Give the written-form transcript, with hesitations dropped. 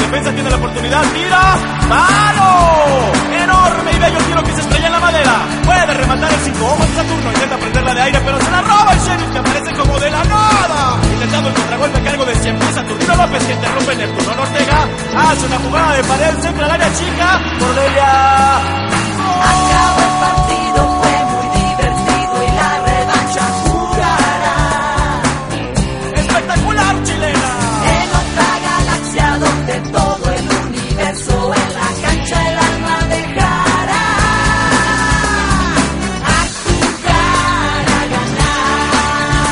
defensa tiene la oportunidad. ¡Tira! ¡Palo! Enorme y bello tiro que se estrella en la madera. Puede rematar el 5 ojos de Saturno. Intenta prenderla de aire, pero se la roba el Sheriff, que aparece como de la nada. Intentando el contragolpe a cargo de siempre Saturnino López, que interrumpe Neptuno Ortega. Hace una jugada de pared, centra al área chica. Cordelia. ¡Oh!